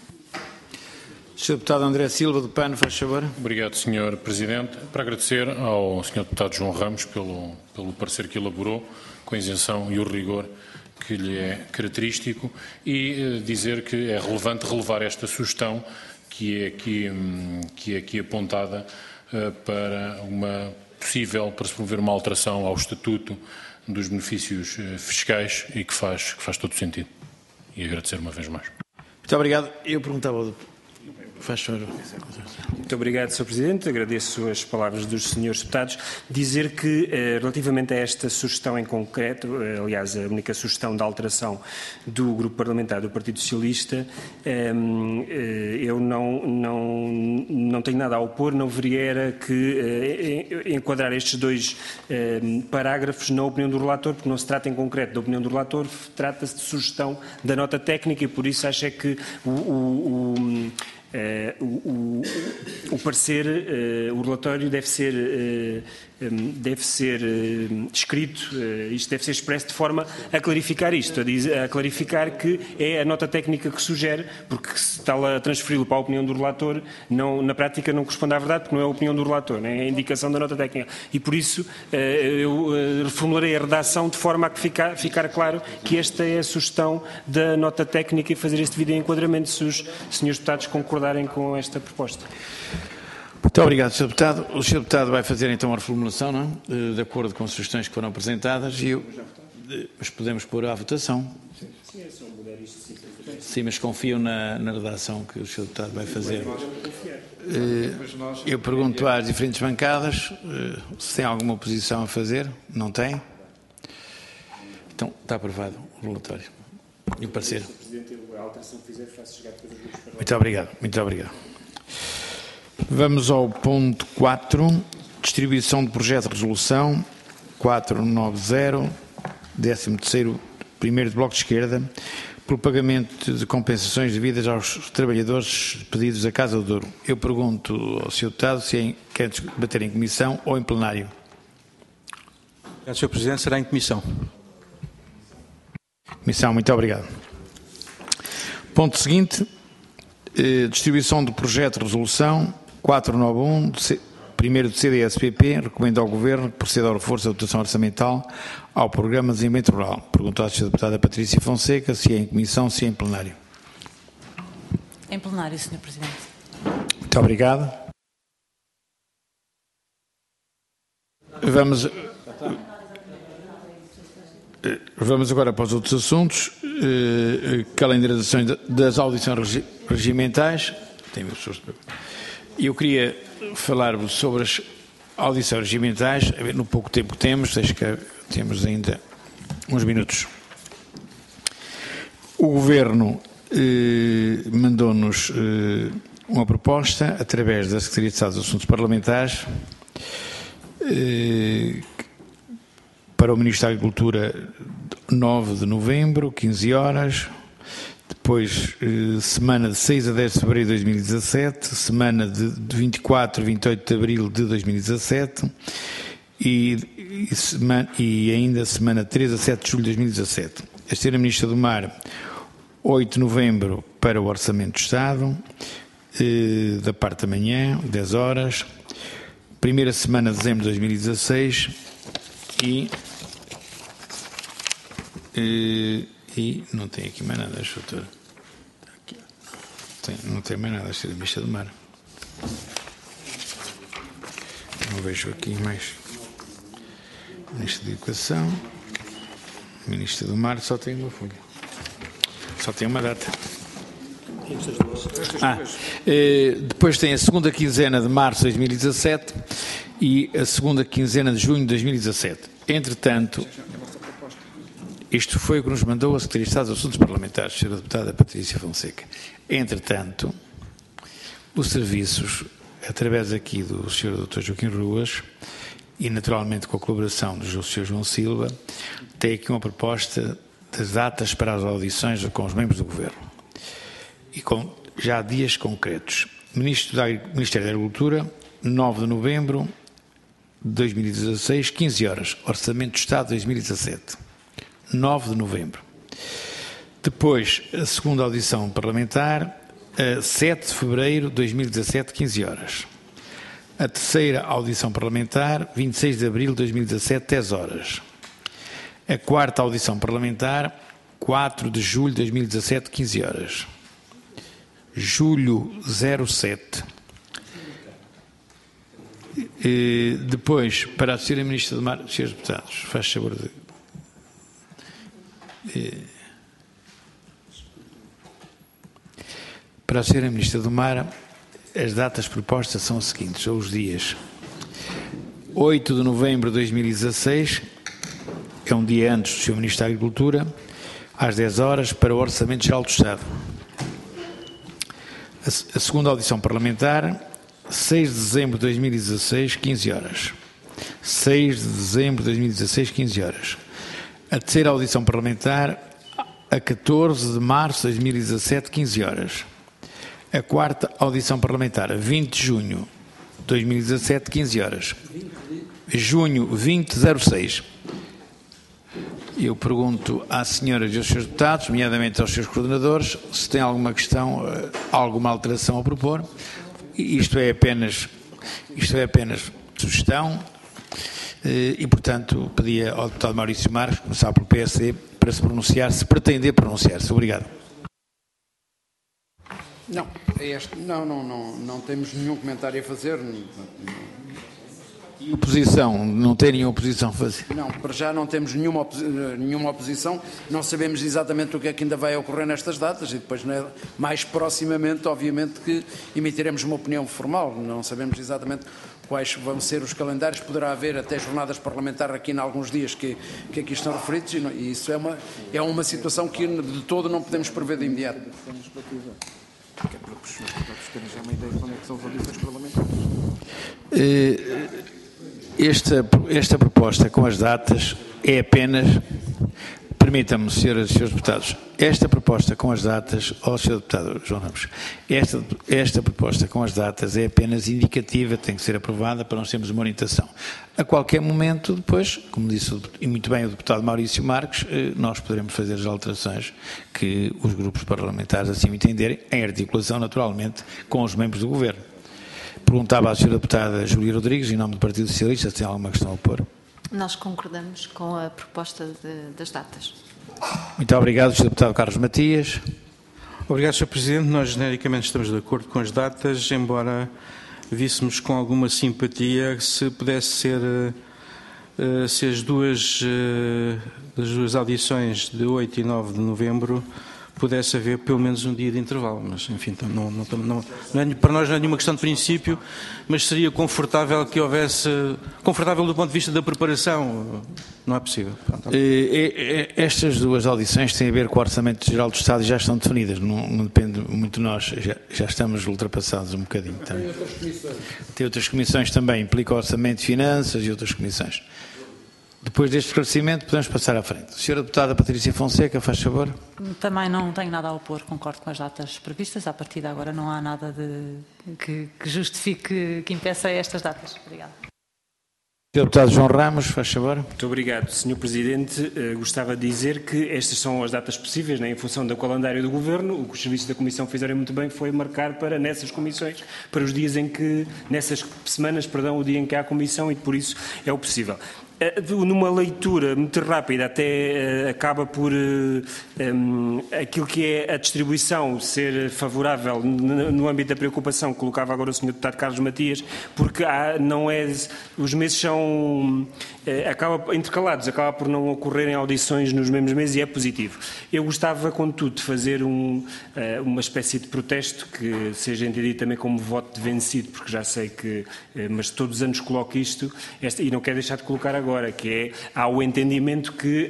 [SPEAKER 2] senhor Deputado André Silva, do P A N, faz favor.
[SPEAKER 8] Obrigado, senhor Presidente. Para agradecer ao senhor Deputado João Ramos pelo, pelo parecer que elaborou, com a isenção e o rigor que lhe é característico, e eh, dizer que é relevante relevar esta sugestão que é aqui, que é aqui apontada uh, para uma possível, para se promover uma alteração ao Estatuto dos benefícios uh, fiscais e que faz, que faz todo sentido. E agradecer uma vez mais.
[SPEAKER 2] Muito obrigado. Eu perguntava ao Faz favor.
[SPEAKER 6] Muito obrigado, senhor Presidente. Agradeço as palavras dos senhores deputados. Dizer que, eh, relativamente a esta sugestão em concreto, eh, aliás, a única sugestão de alteração do Grupo Parlamentar do Partido Socialista, eh, eh, eu não, não, não tenho nada a opor, não veria era que eh, enquadrar estes dois eh, parágrafos na opinião do relator, porque não se trata em concreto da opinião do relator, trata-se de sugestão da nota técnica e por isso acho é que o, o, o Uh, o, o, o parecer, uh, o relatório deve ser, uh, um, deve ser uh, escrito, uh, isto deve ser expresso de forma a clarificar isto, a, diz, a clarificar que é a nota técnica que sugere, porque se está a transferi-lo para a opinião do relator, não, na prática não corresponde à verdade, porque não é a opinião do relator, né? É a indicação da nota técnica. E por isso uh, eu uh, reformularei a redação de forma a que ficar, ficar claro que esta é a sugestão da nota técnica e fazer este vídeo enquadramento, se os senhores deputados concordarem com esta proposta.
[SPEAKER 2] Muito obrigado, senhor Deputado. O senhor Deputado vai fazer então a reformulação, não é? De acordo com as sugestões que foram apresentadas, e eu, mas podemos pôr à votação. Sim, mas confiam na, na redação que o senhor Deputado vai fazer. Eu pergunto às diferentes bancadas se tem alguma oposição a fazer. Não tem? Então, está aprovado o relatório. E o parecer. Muito obrigado. Muito obrigado. Vamos ao ponto quatro. Distribuição de projeto de resolução quatrocentos e noventa, décimo terceiro, primeiro de bloco de esquerda, pelo pagamento de compensações devidas aos trabalhadores pedidos da Casa do Douro. Eu pergunto ao senhor Deputado se é, quer debater em comissão ou em plenário.
[SPEAKER 1] senhor Presidente, será em comissão.
[SPEAKER 2] Comissão, muito obrigado. Ponto seguinte, eh, distribuição do projeto de resolução quatrocentos e noventa e um, primeiro do C D S P P, recomenda ao Governo que proceda ao reforço da dotação orçamental ao Programa de Desenvolvimento Rural. Pergunto à senhora Deputada Patrícia Fonseca se é em comissão, se é em plenário.
[SPEAKER 5] Em plenário, senhor Presidente.
[SPEAKER 2] Muito obrigado. Vamos, vamos agora para os outros assuntos. Calendarizações das audições regimentais. Eu queria falar-vos sobre as audições regimentais, no pouco tempo que temos, acho que temos ainda uns minutos. O Governo eh, mandou-nos eh, uma proposta, através da Secretaria de Estado dos Assuntos Parlamentares, eh, para o Ministro da Agricultura, nove de novembro, quinze horas, depois eh, semana de seis a dez de fevereiro de dois mil e dezassete, semana de vinte e quatro a vinte e oito de abril de dois mil e dezassete e, e, semana, e ainda semana de três a sete de julho de dois mil e dezassete. A senhora Ministra do Mar, oito de novembro para o Orçamento do Estado, eh, da parte da manhã, dez horas, primeira semana de dezembro de dois mil e dezasseis e... Eh, E não tem aqui mais nada, doutor. Tem, não tem mais nada, a senhora Ministra do Mar. Não vejo aqui mais. Ministro da Educação. Ministra do Mar, só tem uma folha. Só tem uma data. Ah, eh, depois tem a segunda quinzena de março de dois mil e dezassete e a segunda quinzena de junho de dois mil e dezassete. Entretanto, isto foi o que nos mandou a Secretaria de Estado dos Assuntos Parlamentares, senhora Deputada Patrícia Fonseca. Entretanto, os serviços, através aqui do senhor doutor Joaquim Ruas, e naturalmente com a colaboração do senhor João Silva, têm aqui uma proposta das datas para as audições com os membros do Governo. E com já dias concretos. Ministro da, Ministério da Agricultura, nove de novembro de dois mil e dezasseis, quinze horas. Orçamento do Estado dois mil e dezassete. nove de novembro. Depois, a segunda audição parlamentar, sete de fevereiro de dois mil e dezassete, quinze horas. A terceira audição parlamentar, vinte e seis de abril de dois mil e dezassete, dez horas. A quarta audição parlamentar, quatro de julho de dois mil e dezassete, quinze horas. Julho zero sete. E depois, para a senhora Ministra do Mar, senhores deputados, faz favor de... Para a senhora Ministra do Mar, as datas propostas são as seguintes, ou os dias. oito de novembro de dois mil e dezasseis, é um dia antes do senhor Ministro da Agricultura, às dez horas, para o Orçamento Geral do Estado. A, a segunda audição parlamentar, seis de dezembro de dois mil e dezasseis, quinze horas. seis de dezembro de dois mil e dezasseis, quinze horas. A terceira audição parlamentar, a catorze de março de dois mil e dezassete, quinze horas. A quarta audição parlamentar, a vinte de junho de dois mil e dezassete, quinze horas. Junho vinte, zero seis. Eu pergunto à senhora e aos senhores deputados, nomeadamente aos seus coordenadores, se tem alguma questão, alguma alteração a propor. Isto é apenas, isto é apenas sugestão. E, portanto, pedia ao deputado Maurício Marques, começar pelo P S D, para se pronunciar, se pretender pronunciar-se. Obrigado.
[SPEAKER 3] Não, é este, não, não, não, não temos nenhum comentário a fazer.
[SPEAKER 2] E oposição? Não tem nenhuma oposição a fazer?
[SPEAKER 3] Não, para já não temos nenhuma, oposi nenhuma oposição, não sabemos exatamente o que é que ainda vai ocorrer nestas datas e depois, né, mais proximamente, obviamente, que emitiremos uma opinião formal, não sabemos exatamente quais vão ser os calendários, poderá haver até jornadas parlamentares aqui em alguns dias que, que aqui estão referidos e, não, e isso é uma, é uma situação que de todo não podemos prever de imediato.
[SPEAKER 2] Esta, esta proposta com as datas é apenas, permitam-me, senhoras e senhores deputados, esta proposta com as datas, ó, senhor deputado João Ramos, esta, esta proposta com as datas é apenas indicativa, tem que ser aprovada para nós termos uma orientação. A qualquer momento, depois, como disse e muito bem o deputado Maurício Marques, nós poderemos fazer as alterações que os grupos parlamentares assim entenderem, em articulação, naturalmente, com os membros do Governo. Perguntava à senhora deputada Júlia Rodrigues, em nome do Partido Socialista, se tem alguma questão a pôr.
[SPEAKER 7] Nós concordamos com a proposta de, das datas.
[SPEAKER 2] Muito obrigado, senhor deputado Carlos Matias.
[SPEAKER 1] Obrigado, senhor Presidente. Nós, genericamente, estamos de acordo com as datas, embora víssemos com alguma simpatia se pudesse ser, uh, se as duas, uh, as duas audições de oito e nove de novembro pudesse haver pelo menos um dia de intervalo, mas enfim, não, não, não, não é, para nós não é nenhuma questão de princípio, mas seria confortável que houvesse, confortável do ponto de vista da preparação, não é possível.
[SPEAKER 2] Estas duas audições têm a ver com o Orçamento Geral do Estado e já estão definidas, não, não depende muito de nós, já, já estamos ultrapassados um bocadinho. Também. Tem outras comissões. Tem outras comissões também, implica o Orçamento de Finanças e outras comissões. Depois deste esclarecimento, podemos passar à frente. Senhora Deputada Patrícia Fonseca, faz favor. Também
[SPEAKER 5] não tenho nada a opor, concordo com as datas previstas. A partir de agora não há nada de, que, que justifique, que impeça estas datas. Obrigada.
[SPEAKER 2] senhor Deputado João Ramos, faz favor.
[SPEAKER 6] Muito obrigado, senhor Presidente. Uh, gostava de dizer que estas são as datas possíveis, né, em função do calendário do Governo. O que os serviços da Comissão fizeram muito bem foi marcar para, nessas comissões, para os dias em que, nessas semanas, perdão, o dia em que há Comissão e por isso é o possível. Numa leitura muito rápida, até uh, acaba por uh, um, aquilo que é a distribuição ser favorável no, no âmbito da preocupação que colocava agora o senhor Deputado Carlos Matias, porque há, não é, os meses são uh, acaba, intercalados, acaba por não ocorrerem audições nos mesmos meses e é positivo. Eu gostava, contudo, de fazer um, uh, uma espécie de protesto que seja entendido também como voto de vencido, porque já sei que, uh, mas todos os anos coloco isto esta, e não quero deixar de colocar agora. Agora, que é, há o entendimento que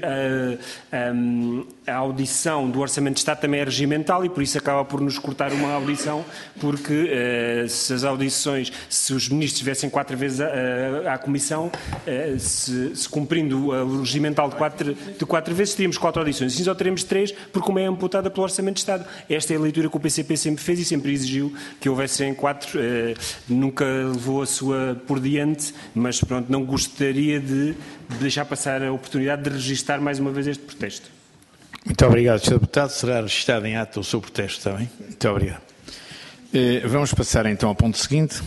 [SPEAKER 6] a, a, a audição do Orçamento de Estado também é regimental e por isso acaba por nos cortar uma audição, porque uh, se as audições, se os ministros viessem quatro vezes à, à Comissão, uh, se, se cumprindo o regimental de quatro, de quatro vezes, teríamos quatro audições. Assim só teremos três, porque uma é amputada pelo Orçamento de Estado. Esta é a leitura que o P C P sempre fez e sempre exigiu que houvessem quatro. Uh, nunca levou a sua por diante, mas pronto, não gostaria de deixar passar a oportunidade de registar mais uma vez este protesto.
[SPEAKER 2] Muito obrigado, senhor Deputado. Será registado em ato o seu protesto, está bem? Muito obrigado. Eh, vamos passar então ao ponto seguinte.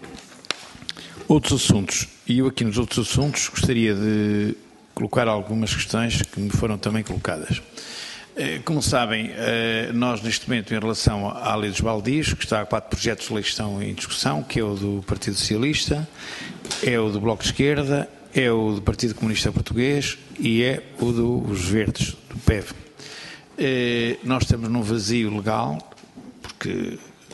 [SPEAKER 2] Outros assuntos. E eu aqui nos outros assuntos gostaria de colocar algumas questões que me foram também colocadas. Eh, como sabem, eh, nós neste momento, em relação à Lei dos Baldios, que está a quatro projetos de lei que estão em discussão, que é o do Partido Socialista, é o do Bloco de Esquerda, é o do Partido Comunista Português e é o dos Verdes, do P E V. Eh, nós estamos num vazio legal, porque,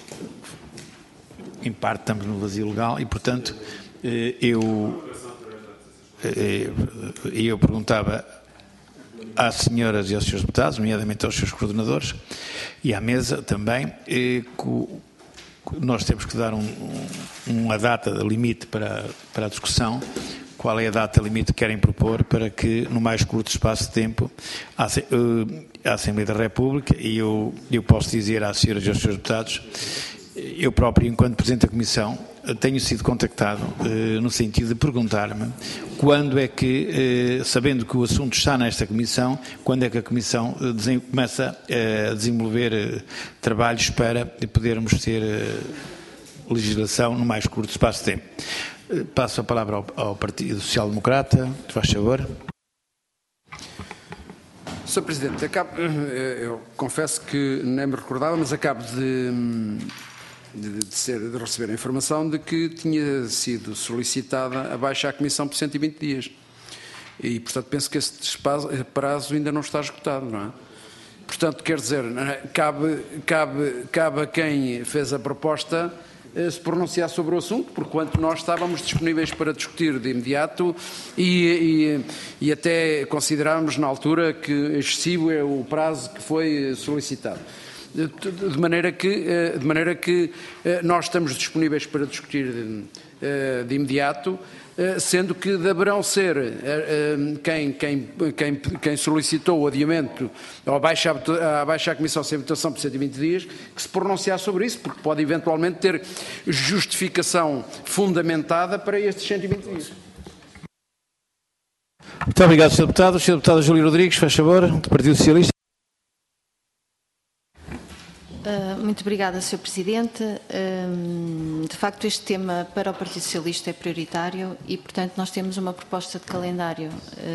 [SPEAKER 2] em parte, estamos num vazio legal e, portanto, eh, eu, eh, eu perguntava às senhoras e aos senhores deputados, nomeadamente aos seus coordenadores, e à mesa também, eh, que nós temos que dar um, um, uma data limite para, para a discussão. Qual é a data limite que querem propor para que, no mais curto espaço de tempo, a, a Assembleia da República, e eu, eu posso dizer às senhoras e aos senhores deputados, eu próprio, enquanto Presidente da Comissão, tenho sido contactado eh, no sentido de perguntar-me quando é que, eh, sabendo que o assunto está nesta Comissão, quando é que a Comissão eh, começa a desenvolver eh, trabalhos para podermos ter eh, legislação no mais curto espaço de tempo. Passo a palavra ao, ao Partido Social Democrata. Faz favor.
[SPEAKER 3] senhor Presidente, acabo, eu confesso que nem me recordava, mas acabo de, de, de, ser, de receber a informação de que tinha sido solicitada a baixa à Comissão por cento e vinte dias. E, portanto, penso que esse prazo ainda não está esgotado, não é? Portanto, quer dizer, cabe, cabe, cabe a quem fez a proposta se pronunciar sobre o assunto, porquanto nós estávamos disponíveis para discutir de imediato e, e, e até considerámos na altura que excessivo é o prazo que foi solicitado. De maneira que, de maneira que nós estamos disponíveis para discutir de, de imediato, sendo que deverão ser quem, quem, quem, quem solicitou o adiamento ou a baixa, a baixa à Comissão sem votação por cento e vinte dias, que se pronunciar sobre isso, porque pode eventualmente ter justificação fundamentada para estes cento e vinte dias.
[SPEAKER 2] Muito obrigado, senhor Deputado. O senhor Deputado Júlio Rodrigues, faz favor, do Partido Socialista.
[SPEAKER 7] Muito obrigada, senhor Presidente. De facto, este tema para o Partido Socialista é prioritário e, portanto, nós temos uma proposta de calendário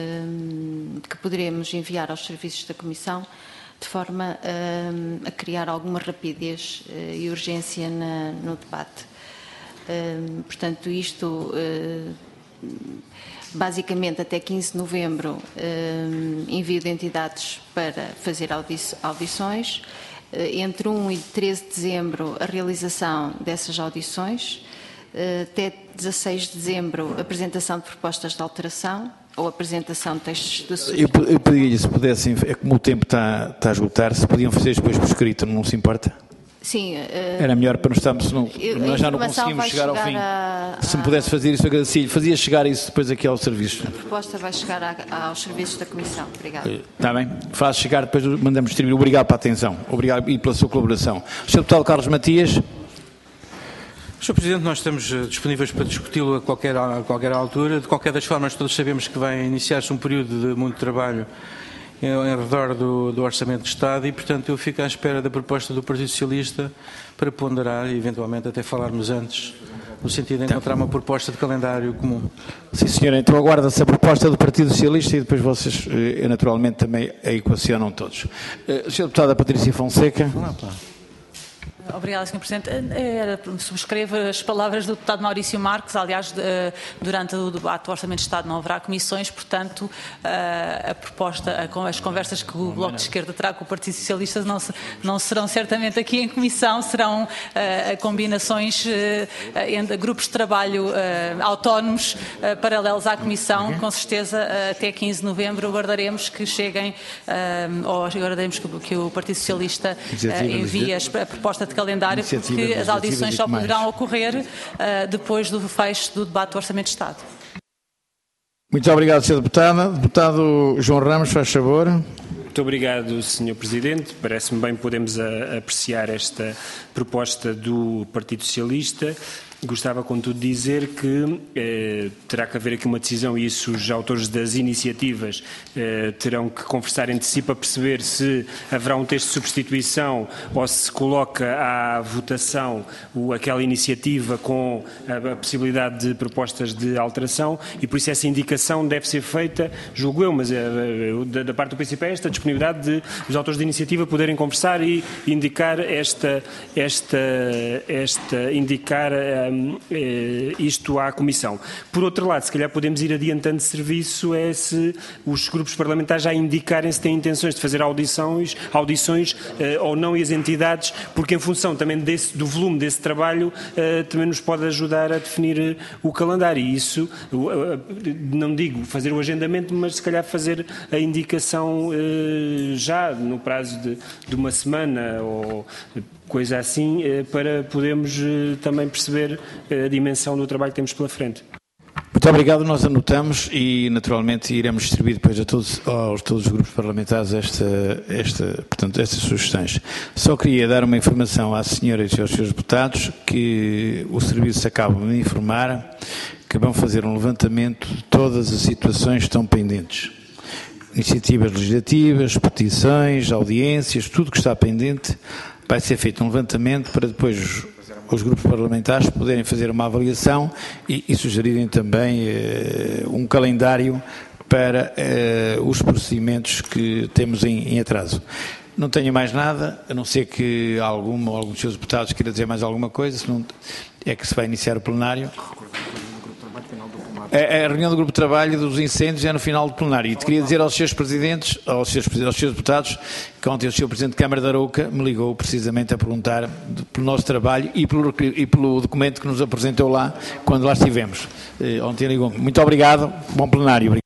[SPEAKER 7] que poderemos enviar aos serviços da Comissão de forma a criar alguma rapidez e urgência no debate. Portanto, isto, basicamente, até quinze de novembro, envio de entidades para fazer audições. Entre um e treze de dezembro, a realização dessas audições. Até dezasseis de dezembro, a apresentação de propostas de alteração ou apresentação de textos de sugestão.
[SPEAKER 2] Eu, eu pediria, se pudessem, é como o tempo está, está a esgotar, se podiam fazer depois por escrito, não se importa?
[SPEAKER 7] Sim. Uh,
[SPEAKER 2] Era melhor para não estarmos, não, nós já não conseguimos chegar, chegar ao fim. A, a, se me pudesse fazer isso, agradecia-lhe. Fazia chegar isso depois aqui ao serviço.
[SPEAKER 7] A proposta vai chegar a, aos serviços da Comissão. Obrigado.
[SPEAKER 2] Está bem. Faz chegar, depois mandamos distribuir. Obrigado pela atenção. Obrigado e pela sua colaboração. senhor Deputado Carlos Matias.
[SPEAKER 1] senhor Presidente, nós estamos disponíveis para discuti-lo a qualquer, a qualquer altura. De qualquer das formas, todos sabemos que vai iniciar-se um período de muito trabalho em, em redor do, do Orçamento de Estado e, portanto, eu fico à espera da proposta do Partido Socialista para ponderar e, eventualmente, até falarmos antes, no sentido de encontrar uma proposta de calendário comum.
[SPEAKER 2] Sim, senhora. Então aguarda-se a proposta do Partido Socialista e depois vocês, naturalmente, também a equacionam todos. senhora Deputada Patrícia Fonseca.
[SPEAKER 1] Olá, pá.
[SPEAKER 5] Obrigada, senhor Presidente. Era, subscrevo as palavras do deputado Maurício Marques. Aliás, durante o debate do Orçamento de Estado não haverá comissões, portanto, a proposta, as conversas que o Bloco de Esquerda terá com o Partido Socialista não, não serão certamente aqui em comissão, serão combinações entre grupos de trabalho autónomos paralelos à comissão. Com certeza, até quinze de novembro, aguardaremos que cheguem, ou aguardaremos que, que o Partido Socialista envie a proposta de calendário, porque as audições só poderão ocorrer uh, depois do fecho do debate do Orçamento de Estado.
[SPEAKER 2] Muito obrigado, senhora Deputada. Deputado João Ramos, faz favor.
[SPEAKER 6] Muito obrigado, senhor Presidente. Parece-me bem podemos a, apreciar esta proposta do Partido Socialista. Gostava, contudo, de dizer que eh, terá que haver aqui uma decisão e isso os autores das iniciativas eh, terão que conversar entre si para perceber se haverá um texto de substituição ou se se coloca à votação o, aquela iniciativa com a, a possibilidade de propostas de alteração e por isso essa indicação deve ser feita, julgo eu, mas eh, da, da parte do P C P esta disponibilidade de os autores de iniciativa poderem conversar e indicar esta, esta, esta indicar a isto à Comissão. Por outro lado, se calhar podemos ir adiantando de serviço é se os grupos parlamentares já indicarem se têm intenções de fazer audições, audições uh, ou não e as entidades, porque em função também desse, do volume desse trabalho uh, também nos pode ajudar a definir uh, o calendário e isso, uh, uh, não digo fazer o agendamento, mas se calhar fazer a indicação uh, já no prazo de, de uma semana ou coisa assim, para podermos também perceber a dimensão do trabalho que temos pela frente.
[SPEAKER 2] Muito obrigado, nós anotamos e naturalmente iremos distribuir depois a todos, aos todos os grupos parlamentares esta, esta, portanto, estas sugestões. Só queria dar uma informação às senhoras e aos senhores deputados que o serviço acaba de informar que vão fazer um levantamento de todas as situações que estão pendentes. Iniciativas legislativas, petições, audiências, tudo que está pendente. Vai ser feito um levantamento para depois os grupos parlamentares poderem fazer uma avaliação e, e sugerirem também eh, um calendário para eh, os procedimentos que temos em, em atraso. Não tenho mais nada, a não ser que alguma ou alguns dos seus deputados queira dizer mais alguma coisa, se não é que se vai iniciar o plenário. A, a reunião do grupo de trabalho dos incêndios é no final do plenário. E te queria dizer aos seus presidentes, aos seus, aos seus deputados, que ontem o senhor Presidente da Câmara de Arouca me ligou precisamente a perguntar de, pelo nosso trabalho e pelo, e pelo documento que nos apresentou lá, quando lá estivemos. Eh, ontem ligou-me. Muito obrigado, bom plenário. Obrigado.